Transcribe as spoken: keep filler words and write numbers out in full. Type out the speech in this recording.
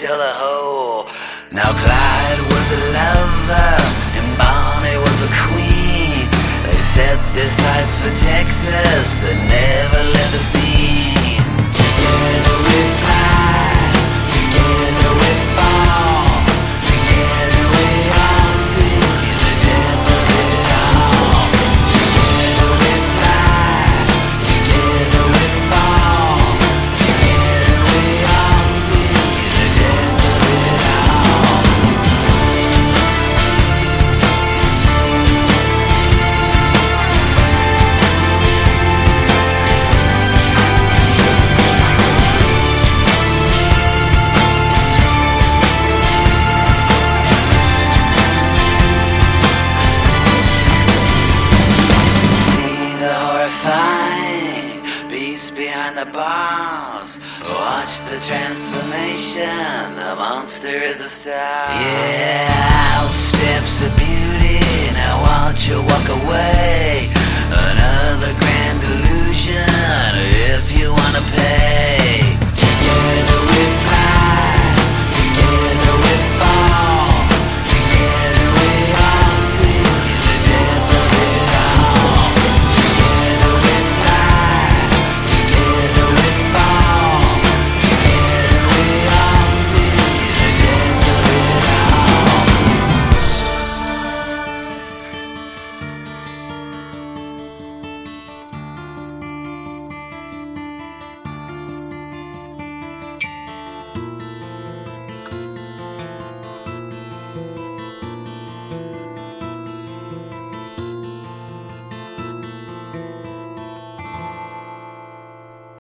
till a hole. Now Clyde was a lover and Bonnie was a queen. They set their sights for Texas and never left the scene. Together we fly, together we fall, together we all see the death of it all. Together we fly, together we fall, together we all see the death of it all. Beast behind the bars, watch the transformation, the monster is a star. Yeah, out steps a beauty, now watch her walk away. Another grand illusion, if you wanna pay.